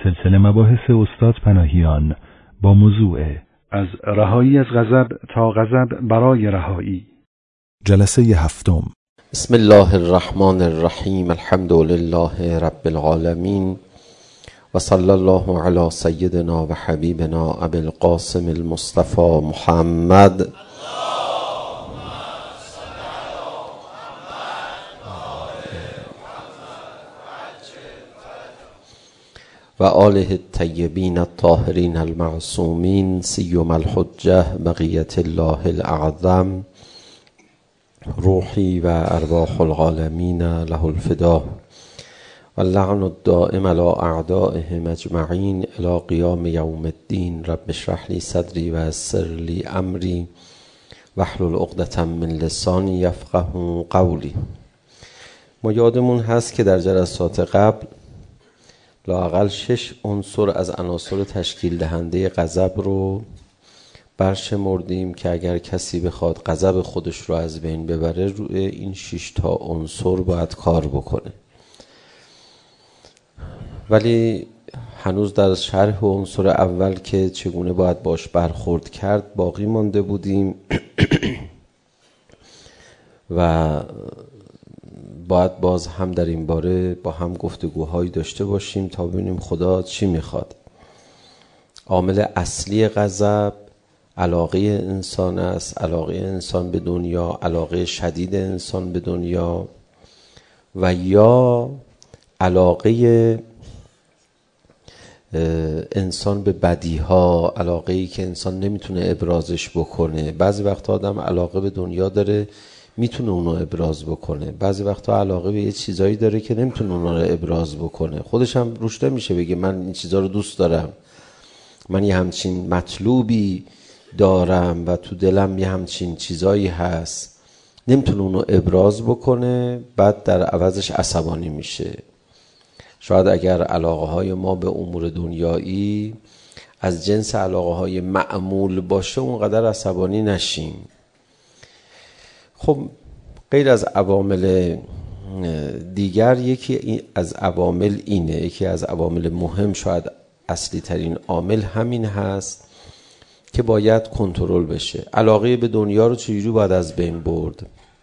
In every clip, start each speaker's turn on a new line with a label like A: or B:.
A: سلسله مباحث استاد پناهیان با موضوع
B: از رهایی از غضب تا غضب برای رهایی.
A: جلسه هفتم.
C: بسم الله الرحمن الرحیم. الحمد لله رب العالمین و صلی الله علی سیدنا و حبیبنا ابی القاسم المصطفى محمد و آله الطیبین الطاهرین المعصومین سیما الحجة بقیة الله الاعظم روحی و ارواح العالمین له الفدا و اللعن الدائم علی اعدائهم اجمعین الی قیام یوم الدین. رب اشرح لی صدری و یسر لی امری واحلل عقدة من لسانی یفقهوا قولی. ما یادمون هست که در جلسات قبل لااقل 6 عنصر از عناصر تشکیل دهنده غضب رو برشمردیم که اگر کسی بخواد غضب خودش رو از بین ببره روی این 6 تا عنصر باید کار بکنه. ولی هنوز در شرح عنصر اول که چگونه باید باش برخورد کرد باقی مانده بودیم و باید باز هم در این باره با هم گفتگوهایی داشته باشیم تا ببینیم خدا چی میخواد. عامل اصلی غضب علاقه انسان است، علاقه انسان به دنیا، علاقه شدید انسان به دنیا و یا علاقه انسان به بدیها، علاقه ای که انسان نمیتونه ابرازش بکنه. بعضی وقتا آدم علاقه به دنیا داره میتونه اونو ابراز بکنه، بعضی وقتا علاقه به یه چیزایی داره که نمیتونه اونو رو ابراز بکنه. خودش هم روش نمیشه بگه من این چیزا رو دوست دارم، من یه همچین مطلوبی دارم و تو دلم یه همچین چیزایی هست، نمیتونه اونو ابراز بکنه، بعد در عوضش عصبانی میشه. شاید اگر علاقه های ما به امور دنیایی از جنس علاقه های معمول باشه اونقدر عصبانی نشیم. خب غیر از عوامل دیگر یکی از عوامل اینه، یکی از عوامل مهم، شاید اصلی ترین عامل همین هست که باید کنترل بشه. علاقه به دنیا رو چجوری باید از بین برد؟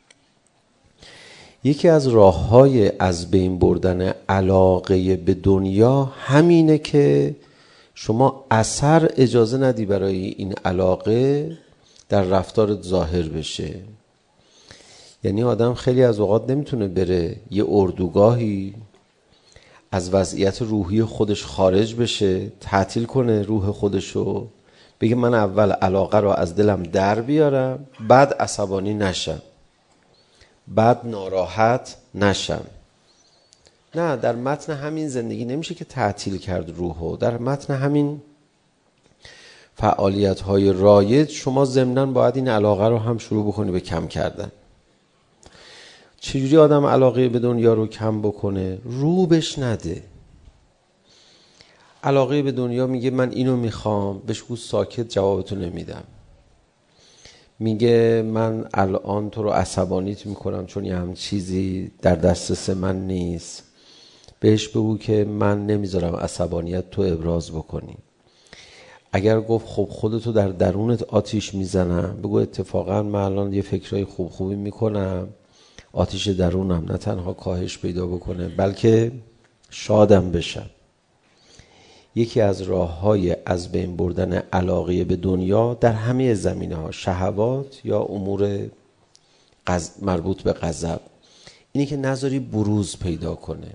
C: یکی از راه‌های از بین بردن علاقه به دنیا همینه که شما اثر اجازه ندی برای این علاقه در رفتارت ظاهر بشه. یعنی آدم خیلی از اوقات نمیتونه بره یه اردوگاهی از وضعیت روحی خودش خارج بشه، تعطیل کنه روح خودشو، بگه من اول علاقه رو از دلم در بیارم، بعد عصبانی نشم، بعد ناراحت نشم. نه، در متن همین زندگی نمیشه که تعطیل کرد روحو. در متن همین فعالیت‌های رایج شما ضمناً باید این علاقه رو هم شروع بکنی به کم کردن. چجوری آدم علاقه به دنیا رو کم بکنه؟ رو بش نده. علاقه به دنیا میگه من اینو میخوام، بهش گو ساکت، جوابتو نمیدم. میگه من الان تو رو عصبانیت میکنم چون یه هم چیزی در دسترس من نیست، بهش بگو که من نمیذارم عصبانیت تو ابراز بکنی. اگر گفت خب خودتو در درونت آتیش میزنم، بگو اتفاقا من الان یه فکرای خوبی میکنم، آتیش درونم نه تنها کاهش پیدا بکنه بلکه شادم بشم. یکی از راه‌های از بین بردن علاقه به دنیا در همه زمینه‌ها، شهوات یا امور مربوط به غضب، اینی که نذاری بروز پیدا کنه.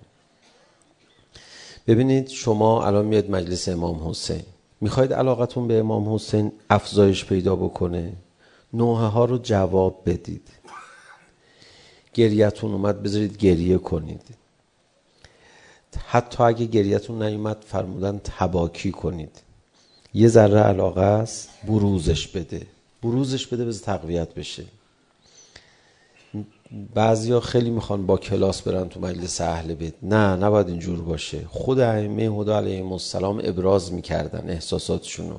C: ببینید شما الان میاد مجلس امام حسین، میخواید علاقتون به امام حسین افزایش پیدا بکنه، نوحه ها رو جواب بدید. گریه‌تون اومد بذارید گریه کنید. حتی اگه گریه‌تون نیومد فرمودن تباکی کنید. یه ذره علاقه است، بروزش بده بذار تقویت بشه. بعضیا خیلی میخوان با کلاس برن تو مجلس اهل بیت. نه، نباید اینجور باشه. خود ائمه هدی علیهم السلام ابراز میکردن احساساتشونو.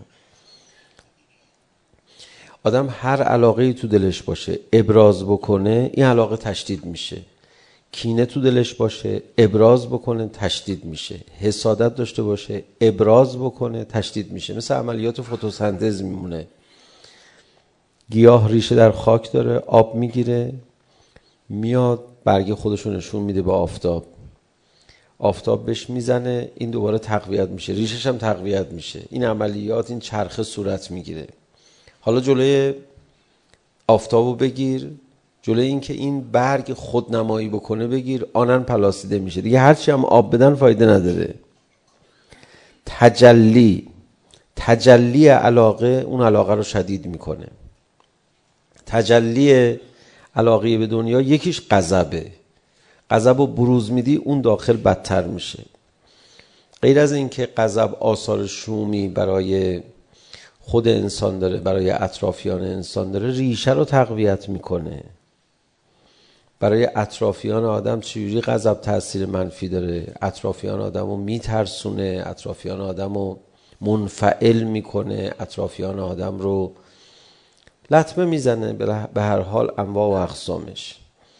C: آدم هر علاقه‌ای تو دلش باشه ابراز بکنه، این علاقه تشدید میشه. کینه تو دلش باشه ابراز بکنه تشدید میشه، حسادت داشته باشه ابراز بکنه تشدید میشه. مثل عملیات فتوسنتز میمونه. گیاه ریشه در خاک داره، آب میگیره، میاد برگ خودشو نشون میده به آفتاب، آفتاب بهش میزنه، این دوباره تقویت میشه، ریشش هم تقویت میشه. این عملیات، این چرخه صورت میگیره. حالا جلوی آفتابو بگیر، جلوی این که این برگ خودنمایی بکنه بگیر، آنن پلاسیده میشه دیگه. هرچی هم آب بدن فایده نداره. تجلی علاقه اون علاقه رو شدید میکنه. تجلی علاقه به دنیا یکیش غضبه. غضب رو بروز میدی اون داخل بدتر میشه. غیر از این که غضب آثار شومی برای خود انسان داره، برای اطرافیان انسان داره، ریشه رو تقویت میکنه. برای اطرافیان آدم چجوری غضب تأثیر منفی داره؟ اطرافیان آدم رو میترسونه، اطرافیان آدم رو منفعل میکنه، اطرافیان آدم رو لطمه میزنه، به هر حال انواع و اقسامش.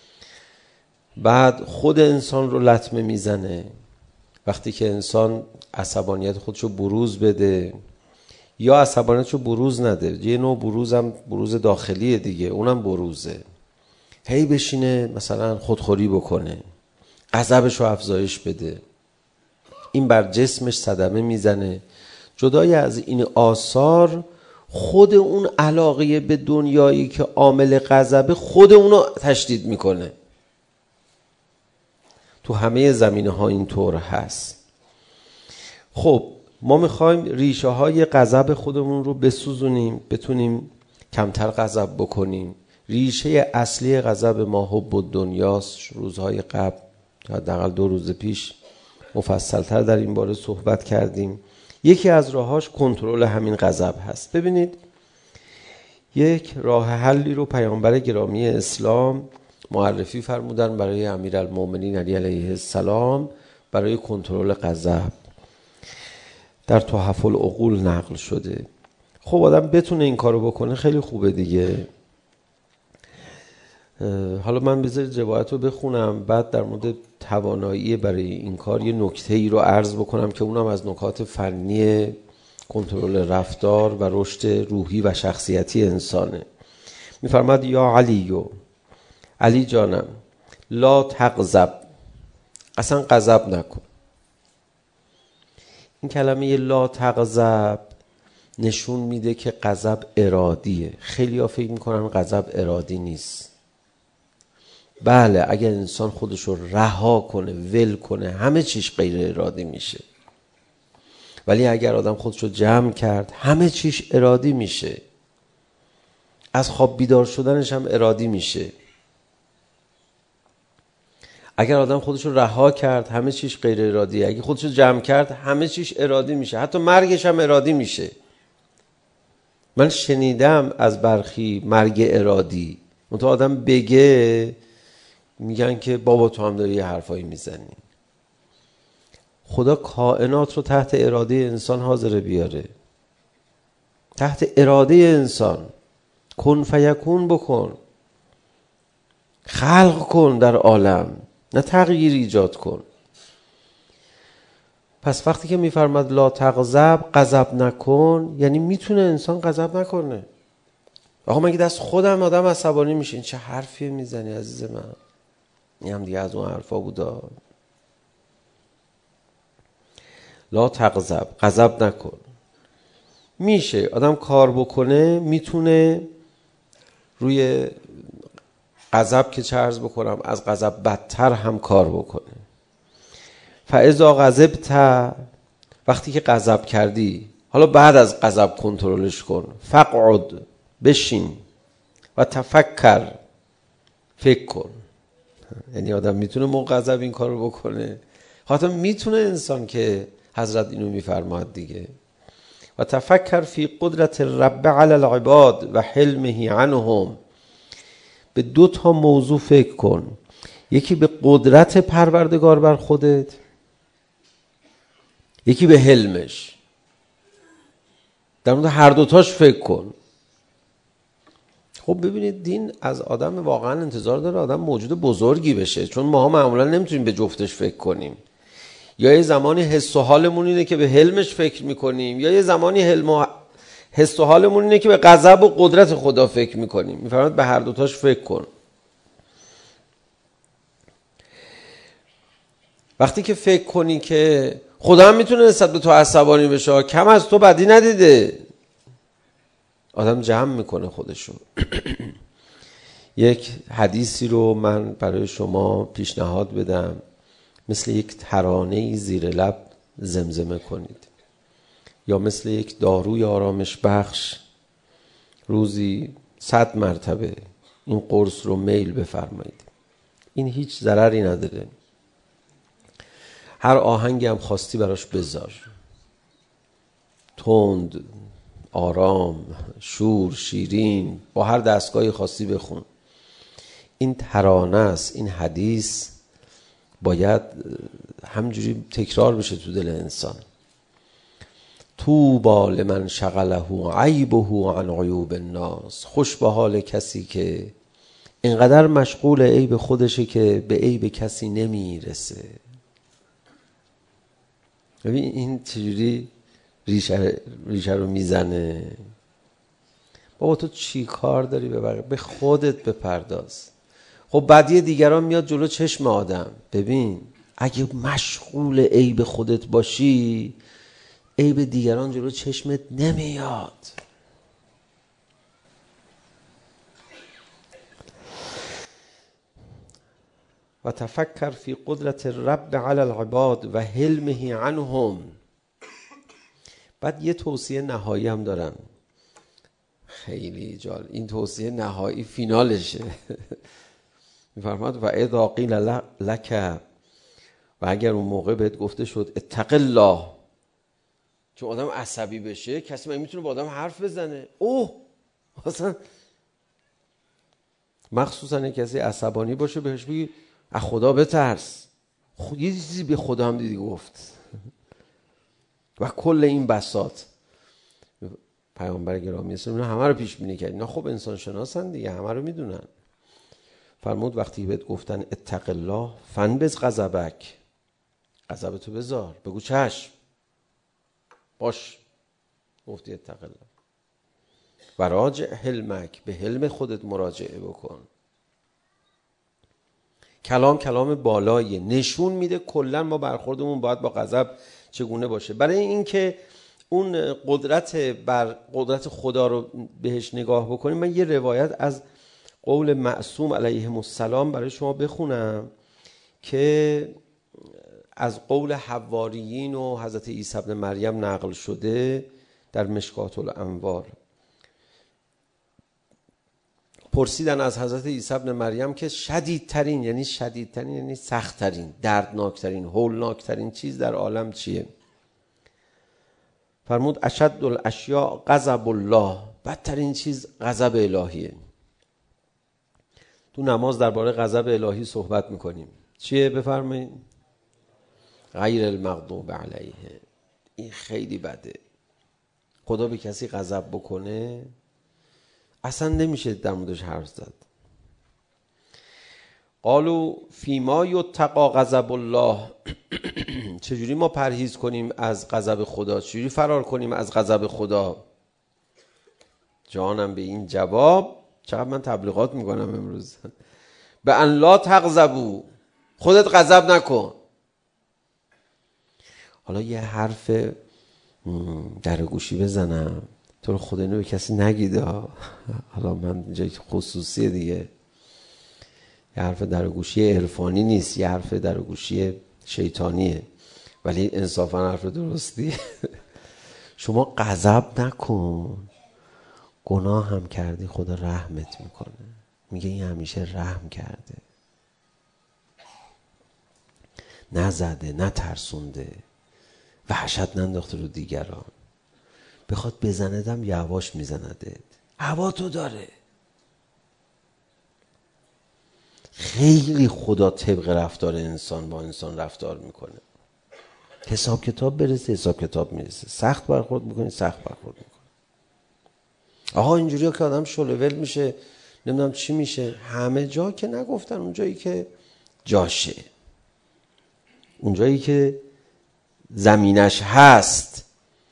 C: بعد خود انسان رو لطمه میزنه. وقتی که انسان عصبانیت خودشو بروز بده یا عصبانیتشو بروز نده، یه نوع بروز هم بروز داخلیه دیگه، اونم بروزه. هی بشینه مثلا خودخوری بکنه، غضبشو افزایش بده، این بر جسمش صدمه میزنه. جدای از این آثار، خود اون علاقه به دنیایی که عامل غضب، خود اونو تشدید میکنه. تو همه زمینه ها اینطور هست. خب ما میخوایم ریشه های غضب خودمون رو بسوزونیم، بتونیم کمتر غضب بکنیم. ریشه اصلی غضب ما حب الدنیاست. روزهای قبل، حداقل 2 روز پیش، مفصلتر در این باره صحبت کردیم. یکی از راهاش کنترل همین غضب هست. ببینید، یک راه حلی رو پیامبر گرامی اسلام معرفی فرمودن برای امیرالمومنین علی علیه السلام برای کنترل غضب. در تحف العقول نقل شده. خب آدم بتونه این کارو بکنه خیلی خوبه دیگه. حالا من بذارید روایت رو بخونم، بعد در مورد توانایی برای این کار یه نکته‌ای رو عرض بکنم که اونم از نکات فنی کنترل رفتار و رشد روحی و شخصیتی انسانه. میفرماد یا علی جانم، لا تغضب، اصلا غضب نکن. این کلمه لا تغضب نشون میده که غضب ارادیه. خیلی ها فکر میکنن غضب ارادی نیست. بله، اگر انسان خودش رو رها کنه، ول کنه، همه چیش غیر ارادی میشه. ولی اگر آدم خودش رو جمع کرد، همه چیش ارادی میشه. از خواب بیدار شدنش هم ارادی میشه. اگر آدم خودش رو رها کرد، همه چیش غیر ارادیه. اگر خودش رو جمع کرد، همه چیش ارادی میشه. حتی مرگش هم ارادی میشه. من شنیدم از برخی مرگ ارادی، منتها آدم بگه میگن که بابا تو هم داری یه حرفایی میزنی. خدا کائنات رو تحت اراده انسان حاضر بیاره. تحت اراده انسان کن فیکون بکن، خلق کن در عالم، نه تغییر ایجاد کن. پس وقتی که میفرماد لا تغضب، غضب نکن، یعنی میتونه انسان غضب نکنه. آقا مگه دست خودم آدم عصبانی میشه؟ این چه حرفی میزنی عزیز من؟ این هم دیگه از اون حرفا بودا. لا تغضب، غضب نکن. میشه آدم کار بکنه، میتونه روی غضب که چه عرض بکنم، از غضب بدتر هم کار بکنه. فاذا غضبت، وقتی که غضب کردی، حالا بعد از غضب کنترلش کن. فقعد، بشین، و تفکر، فکر کن. یعنی آدم میتونه موقع غضب این کارو بکنه. حتی میتونه انسان که حضرت اینو میفرماد دیگه. و تفکر فی قدرت رب علی العباد و حلمه عنهم. به 2 موضوع فکر کن. یکی به قدرت پروردگار بر خودت، یکی به حلمش. در مورد هر 2 فکر کن. خب خب ببینید دین از آدم واقعا انتظار داره آدم موجود بزرگی بشه، چون ما معمولا نمیتونیم به جفتش فکر کنیم. یا یه زمانی حس و حالمون اینه که به حلمش فکر میکنیم، یا یه زمانی حس و حالمون اینه که به غضب و قدرت خدا فکر میکنیم. میفرماید به هر دوتاش فکر کن. وقتی که فکر کنی که خدا هم میتونه نسبت به تو عصبانی بشه، کم از تو بدی ندیده، آدم جمع میکنه خودشو. یک حدیثی رو من برای شما پیشنهاد بدم، مثل یک ترانه‌ای زیر لب زمزمه کنید، یا مثل یک داروی آرامش بخش روزی 100 مرتبه این قرص رو میل بفرمایید. این هیچ ضرری نداره. هر آهنگی هم خواستی براش بذار، تند، آرام، شور، شیرین، با هر دستگاهی خواستی بخون. این ترانه است، این حدیث باید همجوری تکرار بشه تو دل انسان. طوبی لمن شغله عیبه عن عیوب الناس. خوش به حال کسی که اینقدر مشغول عیب خودشه که به عیب کسی نمیرسه. ببین این چجوری ریشه رو میزنه. بابا تو چی کار داری به خودت بپرداز. خب بدی دیگران میاد جلو چشم آدم. ببین اگه مشغول عیب خودت باشی، عیب دیگران جلو چشمت نمیاد. و تفکر فی قدرت رب علی العباد و حلمه عنهم. بعد یه توصیه نهایی هم دارن، خیلی جالب. این توصیه نهایی فینالشه. میفرماد و اذا قیل لک، و اگر اون موقع بهت گفته شد اتق الله، چون آدم عصبی بشه کسی میتونه با آدم حرف بزنه. اوه مثلا مخصوصا کسی عصبانی باشه بهش بگی از خدا بترس. یه چیزی به خدا هم دیدی گفت. و کل این بساط پیامبر گرامی اسلام همه رو پیش بینی کرد. نه خب انسان شناسن دیگه، همه رو میدونن. فرمود وقتی بهت گفتن اتق الله فنبذ غضبک، غضبتو بذار، بگو چشم باش، گفتی اتق الله. و راجع حلمک، به حلم خودت مراجعه بکن. کلام بالاییه، نشون میده کلا ما برخوردمون باید با غضب چگونه باشه. برای اینکه اون قدرت خدا رو بهش نگاه بکنیم، من یه روایت از قول معصوم علیه السلام برای شما بخونم که از قول حواریین و حضرت عیسی ابن مریم نقل شده در مشکات الانوار. پرسیدن از حضرت عیسی ابن مریم که شدیدترین یعنی سختترین، دردناکترین، هولناکترین چیز در عالم چیه؟ فرمود اشد الاشیاء غضب الله، بدترین چیز غضب الهیه. تو نماز درباره غضب الهی صحبت میکنیم. چیه بفرمایید؟ غیر المغضوب علیه. این خیلی بده. خدا به کسی غضب بکنه اصلا نمیشه در موردش حرف زد. قالوا فیما یتقی غضب الله. چجوری ما پرهیز کنیم از غضب خدا؟ چجوری فرار کنیم از غضب خدا؟ جانم به این جواب، چقدر من تبلیغات میکنم امروز، به ان لا تغضبوا، خودت غضب نکن. حالا یه حرف در گوشی بزنم، تو رو خدا اینو به کسی نگیده. حالا من اینجا خصوصیه دیگه، یه حرف در گوشی عرفانی نیست، یه حرف در گوشی شیطانیه، ولی انصافا حرف درستی. شما غضب نکن، گناه هم کردی خدا رحمت میکنه. میگه این همیشه رحم کرده، نزده، نترسونده، وحشت ننداخته رو دیگران. بخواد بزندم یواش میزندت، هوا تو داره. خیلی خدا طبق رفتار انسان با انسان رفتار میکنه. حساب کتاب برسه حساب کتاب میرسه، سخت برخورد میکنی سخت برخورد میکنه. آها اینجوریه که آدم شلول میشه نمیدونم چی میشه. همه جا که نگفتن، اونجایی که جاشه، اونجایی که زمینش هست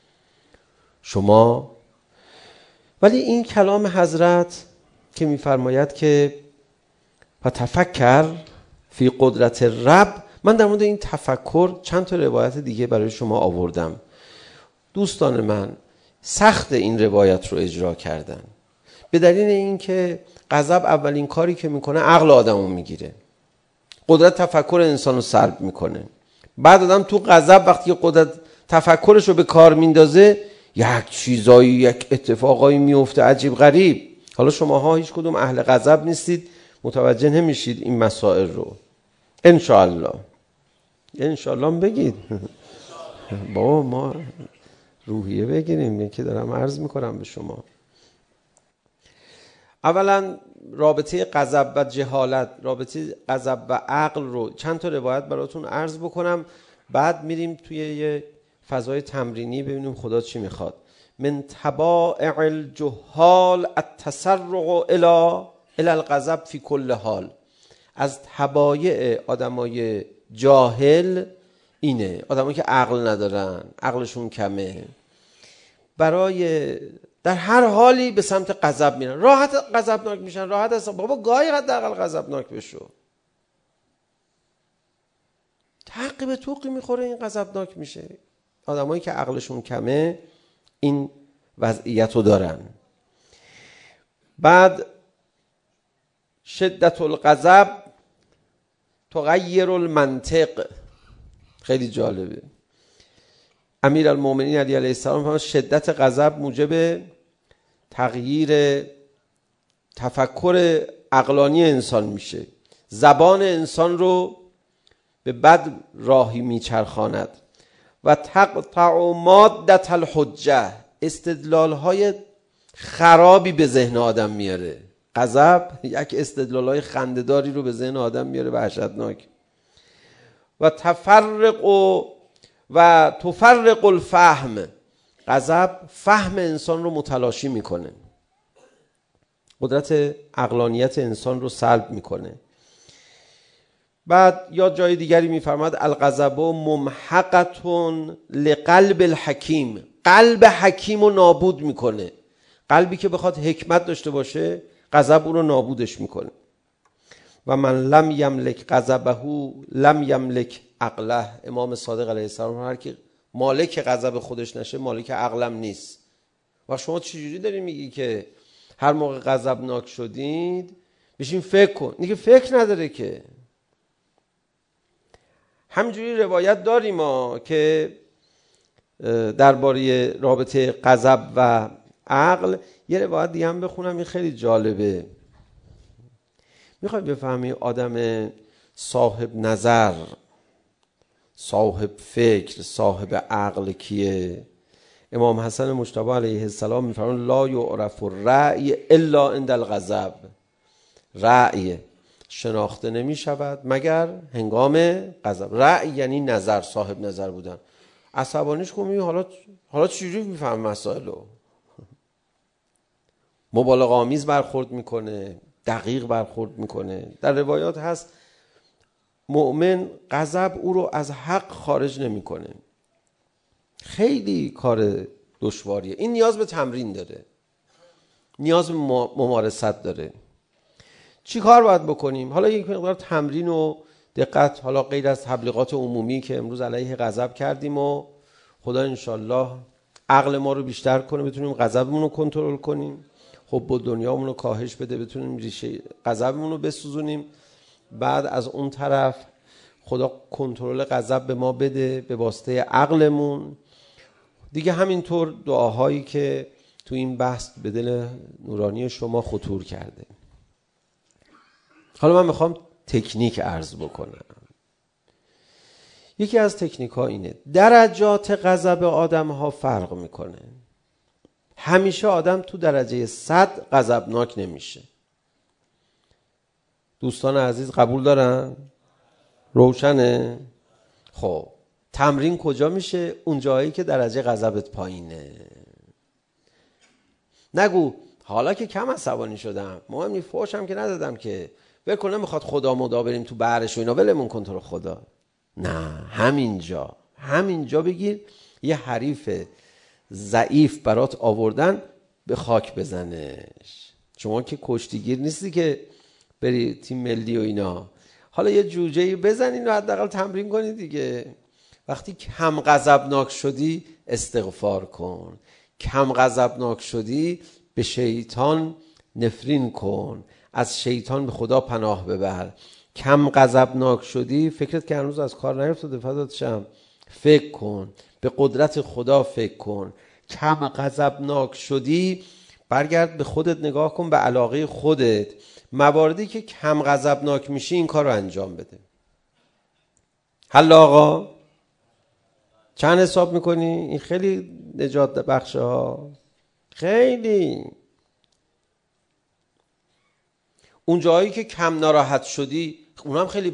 C: شما. ولی این کلام حضرت که میفرماید که و تفکر فی قدرت رب، من در مورد این تفکر چند تا روایت دیگه برای شما آوردم. دوستان من سخت این روایت رو اجرا کردن به دلیل اینکه غضب اولین کاری که میکنه عقل آدمو میگیره، قدرت تفکر انسان رو سلب میکنه. بعد آدم تو غضب وقتی قدرت تفکرش رو به کار میندازه یک چیزایی، یک اتفاقایی میفته عجیب غریب. حالا شماها هیچ کدوم اهل غضب نیستید، متوجه نمیشید این مسائل رو. انشاءالله بگید بابا ما روحیه بگیریم که دارم عرض میکنم به شما. اولا رابطه غضب و جهالت، رابطه غضب و عقل رو چند تا روایت براتون عرض بکنم، بعد میریم توی یه فضای تمرینی ببینیم خدا چی میخواد. من طبائع الجهال التسرع الى الغضب فی کل حال. از طبایع آدمای جاهل اینه، آدمایی که عقل ندارن، عقلشون کمه، برای در هر حالی به سمت غضب میرن، راحت غضبناک میشن، راحت هستن. بابا گاهی حداقل غضبناک بشو. تعقیب توقی میخوره این غضبناک میشه. آدمایی که عقلشون کمه این وضعیت رو دارن. بعد شدت الغضب تغیر المنطق، خیلی جالبه. امیرالمومنین علی علیه السلام فرمود شدت غضب موجب تغییر تفکر عقلانی انسان میشه، زبان انسان رو به بد راهی میچرخاند و تقطع مادة الحجه، استدلال های خرابی به ذهن آدم میاره. غضب یک استدلال های خنده‌داری رو به ذهن آدم میاره، وحشتناک. و تفرق الفهم، غضب فهم انسان رو متلاشی میکنه، قدرت عقلانیت انسان رو سلب میکنه. بعد یا جای دیگری میفرماد الغضب ممحقة لقلب الحکیم، قلب حکیم رو نابود میکنه. قلبی که بخواد حکمت داشته باشه غضب اون رو نابودش میکنه. و من لم یملک غضبه لم یملک عقله، امام صادق علیه السلام هر کی مالک غضب خودش نشه مالک عقلم نیست. و شما چجوری داری میگی که هر موقع غضبناک شدید بشین فکر کن؟ دیگه فکر نداره که. همینجوری روایت داریم ما که درباره رابطه غضب و عقل. یه روایت دیگه هم بخونم، این خیلی جالبه. میخوای بفهمی آدم صاحب نظر، صاحب فکر، صاحب عقل کیه؟ امام حسن مجتبی علیه السلام میفرمایند لا یعرف الرأی الا عند الغضب، رأی شناخته نمی شود مگر هنگام غضب. رأی یعنی نظر، صاحب نظر بودن. عصبانیش کنی حالا چجوری میفهم مسائل رو؟ مبالغه آمیز برخورد میکنه، دقیق برخورد میکنه. در روایات هست مؤمن غضب او رو از حق خارج نمیکنه. خیلی کار دشواریه. این نیاز به تمرین داره، نیاز به ممارست داره. چی کار باید بکنیم؟ حالا یک مقدار تمرین و دقت، حالا غیر از تبلیغات عمومی که امروز علیه غضب کردیم و خدا انشالله عقل ما رو بیشتر کنه بتونیم غضبمون رو کنترل کنیم، حب دنیامون رو کاهش بده، بتونیم ریشه غضبمون رو بسوزونیم. بعد از اون طرف خدا کنترل غضب به ما بده به واسطه عقلمون. دیگه همینطور دعاهایی که تو این بحث به دل نورانی شما خطور کرده. حالا من میخوام تکنیک عرض بکنم. یکی از تکنیک ها اینه، درجات غضب آدم ها فرق میکنه. همیشه آدم تو درجه 100 غضبناک نمیشه. دوستان عزیز قبول دارن؟ روشنه؟ خب تمرین کجا میشه؟ اون جایی که درجه غضبت پایینه. نگو حالا که کم عصبانی شدم، مهم نی، فوشم که ندادم که، ول کن نمیخواد خدا مدا بریم تو بحرش و اینا، ولمون کن تو رو خدا. نه، همینجا بگیر یه حریف ضعیف برات آوردن، به خاک بزنش. شما که کشتیگیر نیستی که بری تیم ملی و اینا. حالا یه جوجه‌ای بزنین و حداقل تمرین کنید دیگه. وقتی کم غضبناک شدی استغفار کن، کم غضبناک شدی به شیطان نفرین کن، از شیطان به خدا پناه ببر. کم غضبناک شدی، فکرت که هنوز از کار نیفتاده، فدات شم، فکر کن، به قدرت خدا فکر کن. کم غضبناک شدی، برگرد به خودت نگاه کن، به علاقه خودت. مواردی که کم غضبناک میشی این کار رو انجام بده. حل آقا؟ چند حساب میکنی؟ این خیلی نجات بخشه ها، خیلی. اون جایی که کم ناراحت شدی اونم خیلی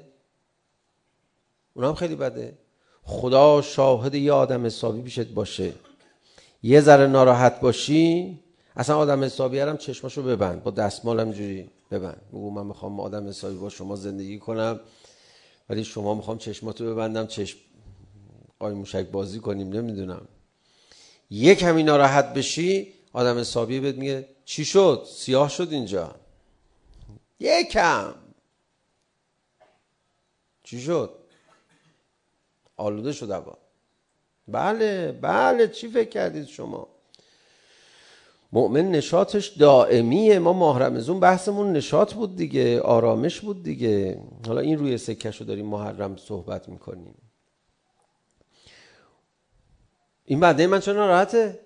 C: بده. خدا شاهد یه آدم حسابی پیشت باشه، یه ذره ناراحت باشی، اصلا آدم حسابی هم چشماشو ببند، با دستمال همجوری ببند، بگو من میخوام آدم حسابی با شما زندگی کنم، ولی شما میخوام چشماتو ببندم، چشم قایم موشک بازی کنیم، نمیدونم. یه کمی ناراحت بشی، آدم حسابی بهت میگه چی شد؟ سیاه شد اینجا. یکم چی شد؟ آلوده شد هوا. بله چی فکر کردید شما؟ مؤمن نشاطش دائمیه. ما ماه رمضان بحثمون نشاط بود دیگه، آرامش بود دیگه. حالا این روی سکه‌شو داریم محرم صحبت میکنیم. این بنده من چرا ناراحته؟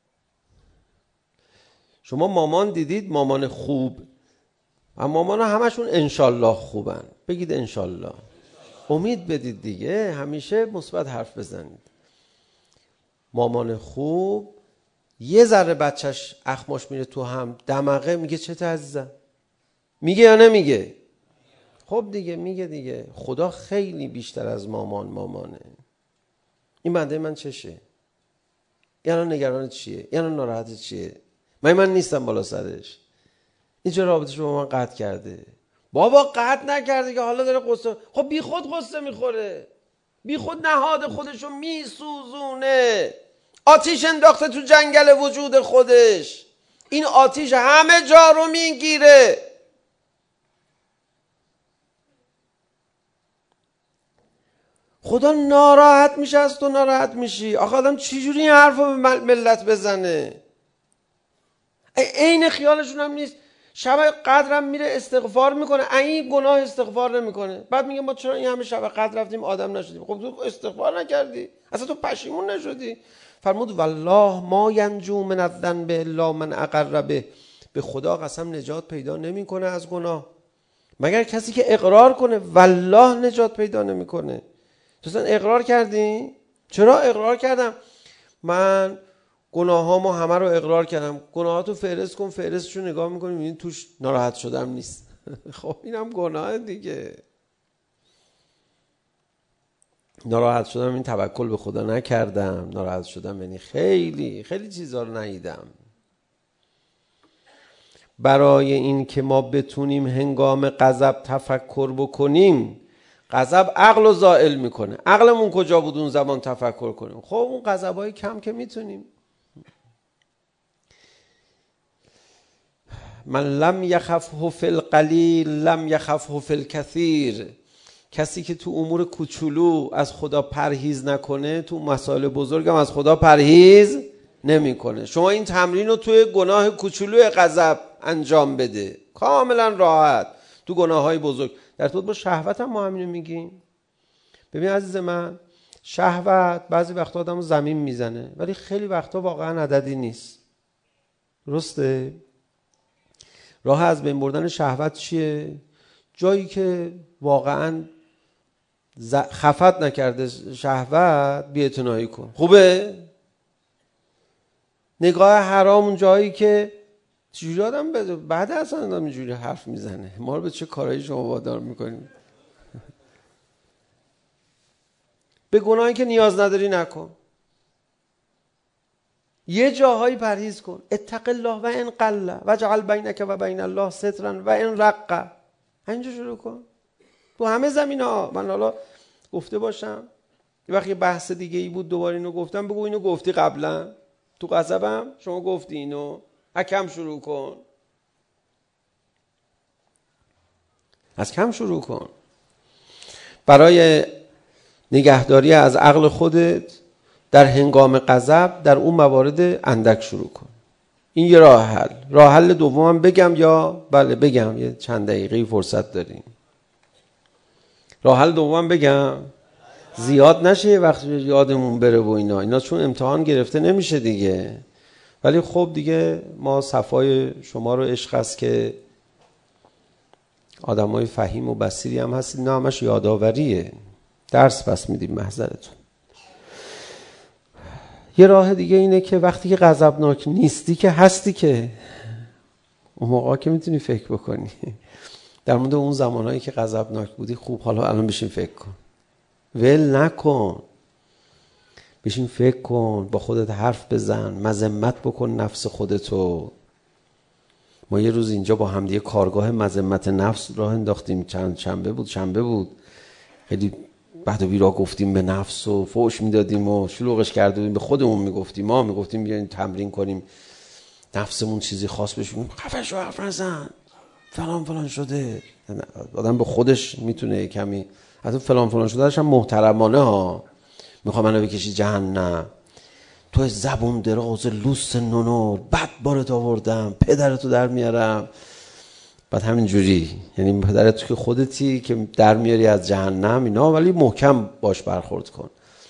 C: شما مامان دیدید؟ مامان خوب، اما مامان همشون انشالله خوبن. بگید انشالله، امید بدید دیگه، همیشه مثبت حرف بزنید. مامان خوب یه ذره بچهش اخماش میره تو هم، دماغه، میگه چته عزیزم؟ میگه یا نمیگه؟ خب دیگه میگه دیگه. خدا خیلی بیشتر از مامانه. این بنده من چشه؟ یعنی نگران چیه؟ یعنی ناراحت چیه؟ من نیستم بالا سرش. اینجا رابطش با من قطع کرده. بابا قطع نکرده که حالا داره قصه. خب بی خود قصه میخوره، بی خود نهاد خودشو میسوزونه، آتیش انداخته تو جنگل وجود خودش. این آتیش همه جا رو میگیره. خدا ناراحت میشه از تو، ناراحت میشی. آخه آدم چجوری این حرف رو به ملت بزنه؟ عین خیالشون هم نیست. شب قدرم میره استغفار میکنه، این گناه استغفار نمیکنه. بعد میگه ما چرا این همه شب قدر رفتیم آدم نشدیم؟ خب تو استغفار نکردی، اصلا تو پشیمون نشدی. فرمود والله ما ینجو من الذنب الا من اقر به. به خدا قسم نجات پیدا نمیکنه از گناه مگر کسی که اقرار کنه. والله نجات پیدا نمیکنه. تو اصلا اقرار کردی؟ چرا اقرار کردم؟ من گناهامو همه رو اقرار کردم. گناهاتو فهرست کن، فهرستشو نگاه میکنی میبینی توش ناراحت شدم نیست. خب اینم گناه دیگه. ناراحت شدم این توکل به خدا نکردم، ناراحت شدم یعنی خیلی خیلی چیزا رو ندیدم. برای این که ما بتونیم هنگام غضب تفکر بکنیم، غضب عقل رو زائل میکنه. عقلمون کجا بود اون زمان تفکر کنیم؟ خب اون غضبای کم که میتونیم. من لم یخفه فی القلیل لم یخفه فی الکثیر. کسی که تو امور کوچولو از خدا پرهیز نکنه، تو مسائل بزرگ هم از خدا پرهیز نمیکنه. شما این تمرین رو توی گناه کوچولو غضب انجام بده، کاملا راحت. تو گناههای بزرگ در ارتباط با شهوت هم ما همینو میگیم. ببین عزیز من، شهوت بعضی وقتا آدمو زمین میزنه، ولی خیلی وقتا واقعا عددی نیست. درسته؟ راه از بین بردن شهوت چیه؟ جایی که واقعا خفت نکرده شهوت، بی‌اعتنایی کن. خوبه؟ نگاه حرام اون جایی که چجوری آدم بعد اصلا آدم اینجوری حرف میزنه، ما رو به چه کارهایی شما وادار میکنیم؟ به گناهی که نیاز نداری نکن. یه جاهایی پرهیز کن. اتق الله و ان قل واجعل بینک و بین الله سترا و ان رق. اینجا شروع کن تو همه زمینا. من حالا گفته باشم یه وقتی بحث دیگه ای بود دوباره اینو گفتم، بگو اینو گفتی قبلا تو غضبم شما گفتی اینو، از کم شروع کن، از کم شروع کن. برای نگهداری از عقل خودت در هنگام غضب در اون موارد اندک شروع کن. این یه راه حل. راه حل دومم بگم یا بله بگم؟ یه چند دقیقه فرصت داریم. راه حل دومم بگم زیاد نشه یه وقت یادمون بره و اینا چون امتحان گرفته نمیشه دیگه. ولی خب دیگه ما صفای شما رو عشق است که آدمای فهیم و بصیری هم هستید، نه همش یاداوریه، درس پس میدیم محضرتون. یه راه دیگه اینه که وقتی که غضبناک نیستی که هستی، که اون موقع که میتونی فکر بکنی در مورد اون زمانهایی که غضبناک بودی. خوب حالا الان بشین فکر کن، ول نکن، بشین فکر کن، با خودت حرف بزن، مذمت بکن نفس خودتو. ما یه روز اینجا با همدیگه کارگاه مذمت نفس راه انداختیم، شنبه بود خیلی بعد و بیرا گفتیم به نفس و فوش میدادیم و شلوغش کرده بودیم، به خودمون میگفتیم، ما میگفتیم بیاین تمرین کنیم نفسمون چیزی خاص بشون، خفه شو حرف نزن فلان شده. آدم به خودش میتونه کمی حتی فلان شده هم محترمانه ها، میخوام منو بکشی جهنم، تو زبون دراز لوس نونو بد بارت آوردم پدرتو در میارم. بعد همین جوری، یعنی پدرت که خودتی که در میاری از جهنم اینا، ولی محکم باش برخورد کن.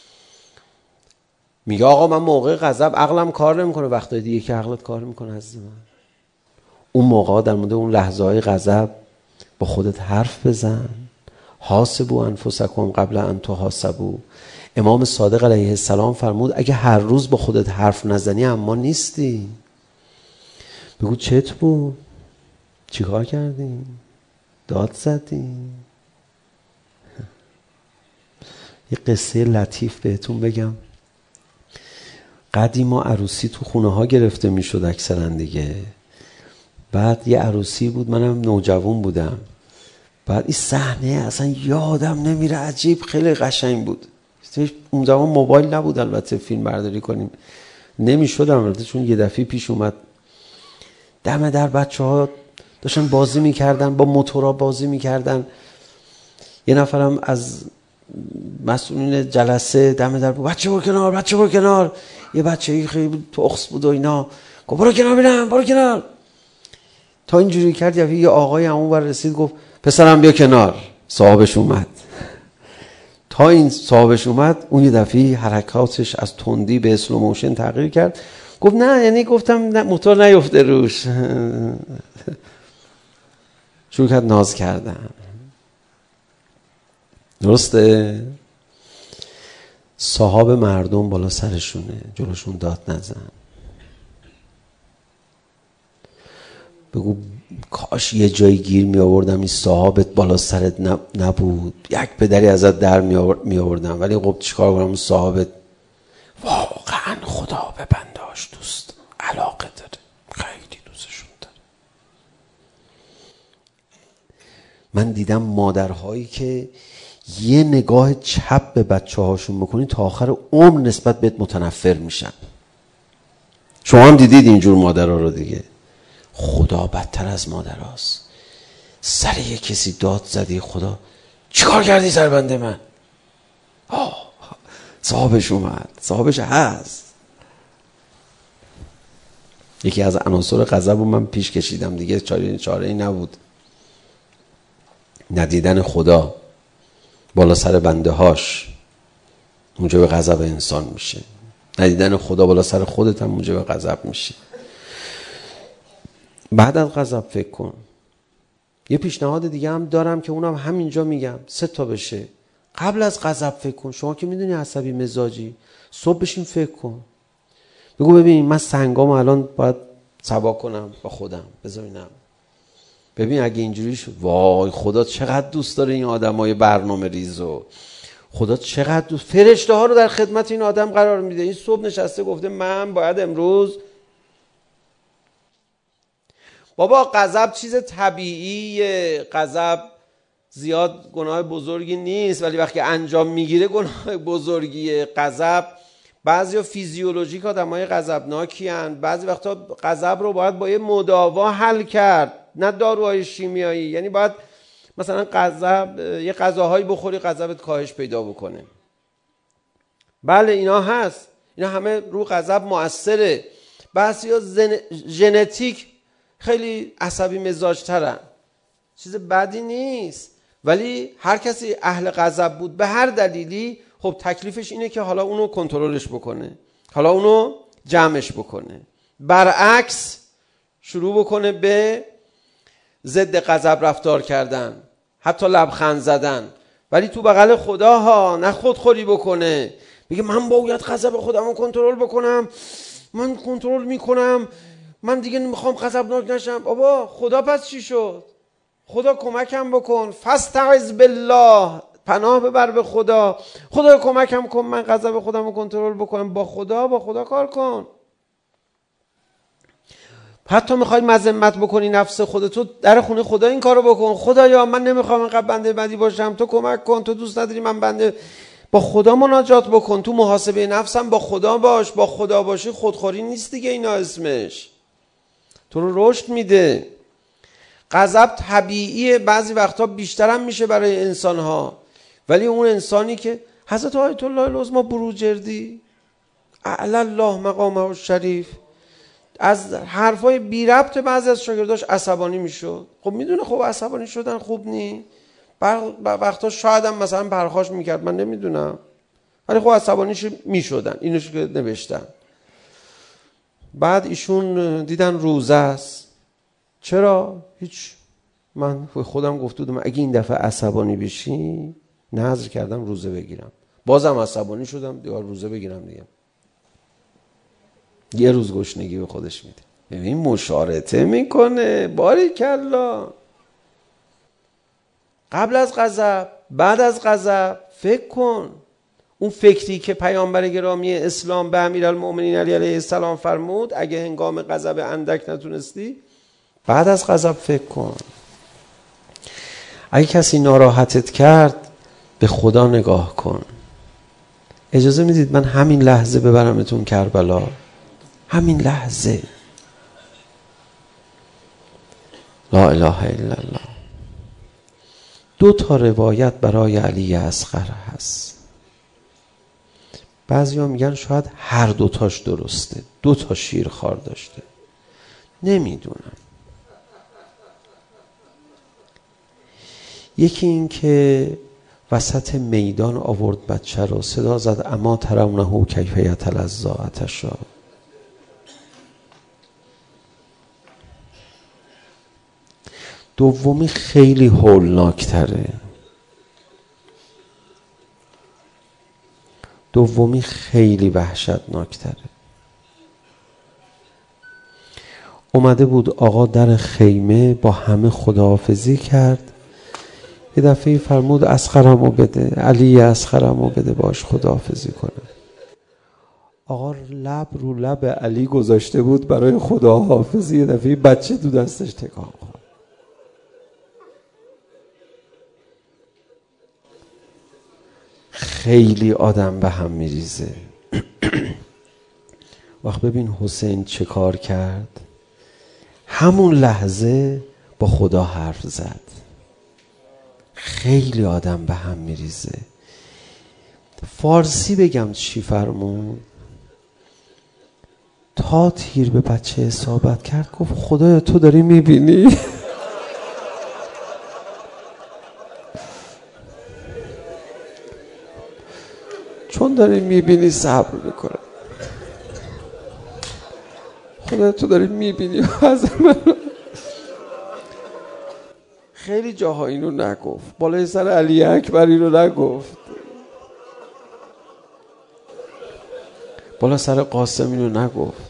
C: میگه آقا من موقع غضب عقلم کار نمیکنه، وقتای دیگه که عقلت کار میکنه عزیز من. اون موقع در مورد اون لحظه های غضب با خودت حرف بزن. حاسبوا انفسکم قبل ان تحاسبوا. امام صادق علیه السلام فرمود اگه هر روز با خودت حرف نزنی اما نیستی. بگو چت بود؟ چیکار کردی؟ داد زدی؟ یه قصه لطیف بهتون بگم. قدیما عروسی تو خونه ها گرفته می شد اکثرا دیگه. بعد یه عروسی بود، منم نوجوان بودم. بعد این صحنه اصلا یادم نمیره، عجیب خیلی قشنگ بود. اون زمان موبایل نبود البته فیلم برداری کنیم، نمیشد البته، چون یه دفعه پیش اومد دم در بچه ها داشتن بازی میکردن، با موتورا بازی میکردن. یه نفرم از مسئولین جلسه دم در بود بچه برو کنار. یه بچه‌ای خیلی تخس بود و اینا، گفت برو کنار ببینم، برو کنار. تا اینجوری کرد یه آقای اون ور رسید گفت پسرم بیا کنار. صاحبش اومد. تا این صاحبش اومد اون یه دفعه حرکاتش از تندی به اسلو موشن تغییر کرد. گفت نه، یعنی گفتم نه موتور نیفته روش. شروع کرد ناز کردن. درسته؟ صاحب مردم بالا سرشونه، جلوشون داد نزن. بگو کاش یه جایی گیر می آوردم این صاحبت بالا سرت نبود، یک پدری ازت در می آوردم، ولی خب چیکار کنم صاحبت واقعا خدا به بنداش دوست علاقه داره، خیلی دوستشون داره. من دیدم مادرهایی که یه نگاه چپ به بچه هاشون بکنی تا آخر عمر نسبت بهت متنفر میشن. شما هم دیدید اینجور مادرها رو دیگه. خدا بدتر از مادر هاست. سر یه کسی داد زدی، خدا چی کار کردی سر بنده من؟ صاحبش اومد، صاحبش هست. یکی از عناصر غضب رو من پیش کشیدم دیگه، چاره ای نبود. ندیدن خدا بالا سر بنده هاش موجب غضب انسان میشه. ندیدن خدا بالا سر خودت هم موجب غضب میشه. بعد از غضب فکر کن. یه پیشنهاد دیگه هم دارم که اونم همینجا میگم، 3 تا بشه. قبل از غضب فکر کن. شما که میدونی عصبی مزاجی، صبح بشین فکر کن. بگو ببین من سنگامو الان باید سوا کنم با خودم، بذارینم ببین اگه اینجوری شد، وای خدا چقدر دوست داره این آدمای برنامه ریزو. خدا چقدر فرشته ها رو در خدمت این آدم قرار میده. این صبح نشسته گفته من باید امروز، بابا غضب چیز طبیعیه، غضب زیاد گناه بزرگی نیست، ولی وقتی انجام میگیره گناه بزرگیه. غضب بعضیا فیزیولوژیک آدمای غضبناکی ان، بعضی وقتا غضب رو باید با یه مداوا حل کرد، نه داروهای شیمیایی. یعنی باید مثلا غضب یه غذاهایی بخوری غضبت کاهش پیدا بکنه. بله اینا هست، اینا همه رو غضب مؤثره. بعضیا ژنتیک خیلی عصبی مزاج ترن، چیز بدی نیست، ولی هر کسی اهل غضب بود به هر دلیلی، خب تکلیفش اینه که حالا اونو کنترلش بکنه، حالا اونو جمعش بکنه. برعکس شروع بکنه به ضد غضب رفتار کردن، حتی لبخند زدن، ولی تو بغل خدا ها، نه خودخوری بکنه بگه من باید غضب خودم رو کنترل بکنم، من کنترل میکنم، من دیگه نمیخوام غضبناک نشم. بابا خدا پس چی شد؟ خدا کمکم بکن، فاستعذ بالله، پناه ببر به خدا، خدا کمکم کن من غضب خودم رو کنترل بکنم. با خدا کار کن. حتی میخوای مذمت بکنی نفس خودتو، در خونه خدا این کارو بکن. خدایا من نمیخوام اینقدر بنده بدی باشم، تو کمک کن، تو دوست نداری من بنده. با خدا مناجات بکن، تو محاسبه نفسم با خدا باش. با خدا باشی خودخوری نیست دیگه، اینا اسمش تو رو رشد میده. غضب طبیعیه، بعضی وقتا بیشتر هم میشه برای انسان ها، ولی اون انسانی که حضرت آیت الله العظمی بروجردی اعلی الله مقامه الشریف از حرفای بی ربط بعضی از شاگرداش عصبانی میشد. خب میدونه خب عصبانی شدن خوب نی، وقتا شاید هم مثلا پرخاش میکرد، من نمیدونم، ولی خب عصبانیش میشدن. اینوش که نوشتن. بعد ایشون دیدن روزه است. چرا؟ هیچ. من خودم گفته بودم اگه این دفعه عصبانی بشی، نذر کردم روزه بگیرم. بازم عصبانی شدم، دیگه روزه بگیرم دیگه. یه روز گشنگی به خودش میده. ببین مشارطه میکنه. باریکلا. قبل از غضب، بعد از غضب فکر کن. اون فکری که پیامبر گرامی اسلام به امیرالمؤمنین علی علیه السلام فرمود، اگه هنگام غضب اندک نتونستی، بعد از غضب فکر کن. اگه کسی ناراحتت کرد، به خدا نگاه کن. اجازه میدید من همین لحظه ببرمتون کربلا؟ همین لحظه. لا اله الا الله. 2 روایت برای علی اصغر هست. بعضیا میگن شاید هر 2 درسته. 2 شیرخوار داشته. نمیدونم. یکی این که وسط میدان آورد بچه رو، صدا زد اما ترونه کیف یتلظی عطشا. دومی خیلی هولناکتره. دومی خیلی وحشتناکتره. اومده بود آقا در خیمه با همه خداحافظی کرد. یه دفعه فرمود اصغرمو بده، علی اصغرمو بده باش خداحافظی کنه. آقا لب رو لب علی گذاشته بود برای خداحافظی، یه دفعه بچه تو دستش تکان خورد. خیلی آدم به هم میریزه. وقت ببین حسین چه کار کرد. همون لحظه با خدا حرف زد. خیلی آدم به هم میریزه. فارسی بگم چی فرمود؟ تا تیر به بچه اصابت کرد گفت خدایا تو داری میبینی؟ چون داری میبینی صبر میکنه. خدایا تو داری میبینی از من. خیلی جاها اینو نگفت. بالای سر علی اکبر اینو نگفت. بالا سر قاسم اینو نگفت.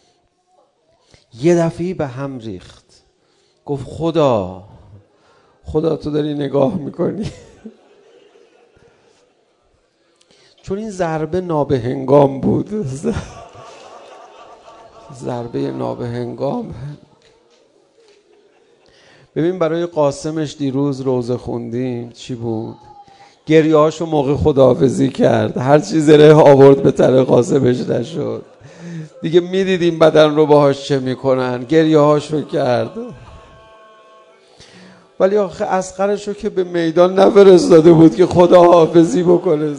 C: یه دفعی به هم ریخت. گفت خدا تو داری نگاه میکنی. چون این ضربه نابهنگام بود. ضربه نابهنگام. ببین برای قاسمش دیروز روزه خوندیم چی بود؟ گریه هاشو موقع خداحافظی کرد، هر چیز زره آورد به تن قاسمش نشد دیگه. میدیدیم بدن رو باهاش چه میکنن، گریه هاشو کرد. ولی آخه اصغرشو که به میدان نفرستاده بود که خداحافظی بکنه.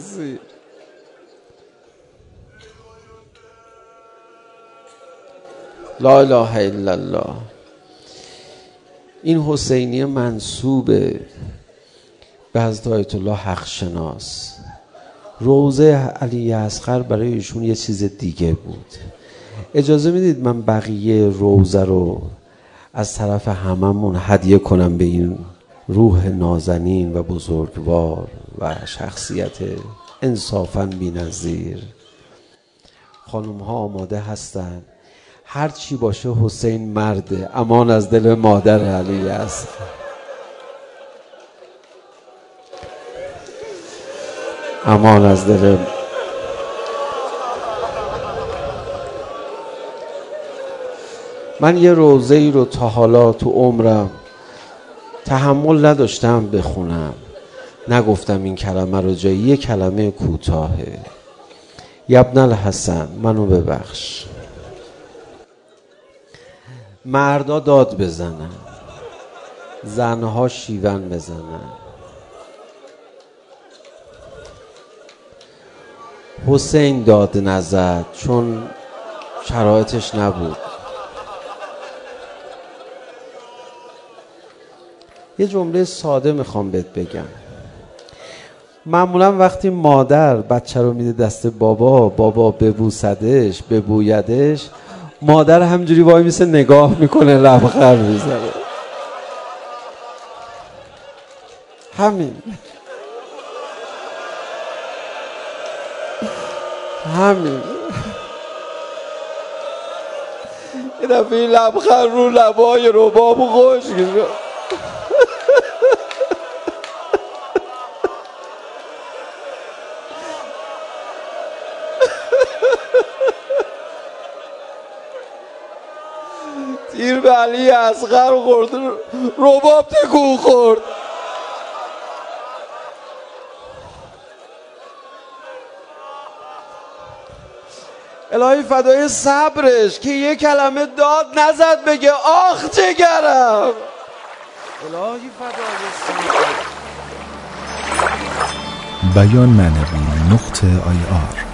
C: لا اله الا الله. این حسینی منسوب به حضرت آیت الله حق شناس. روزه علی اصغر برای ایشون یه چیز دیگه بود. اجازه میدید من بقیه روزه رو از طرف هممون هدیه کنم به این روح نازنین و بزرگوار و شخصیت انصافاً بی‌نظیر. خانم ها آماده هستن؟ هر چی باشه حسین مرده. امان از دل مادر علی است. امان از دل. من یه روزه ای رو تا حالا تو عمرم تحمل نداشتم بخونم، نگفتم این کلمه رو جایی. یه کلمه کوتاهه. یبن الحسن منو ببخش. مردا داد بزنن، زنها شیون بزنن. حسین داد نزد چون شرایطش نبود. یه جمله ساده میخوام بهت بگم. معمولا وقتی مادر بچه رو میده دست بابا، بابا ببوسدش ببویدش، مادر همجوری وای میسه نگاه میکنه، لبخند میزنه. همین یه دفعه این لبخند رو لبای رباب خوش شد. تیر به علی اصغر خورد، رباب تکون خورد. الهی فدای صبرش که یه کلمه داد نزد بگه آخ جگرم. الهی فدای صبرش.
A: بیان معنوی .ir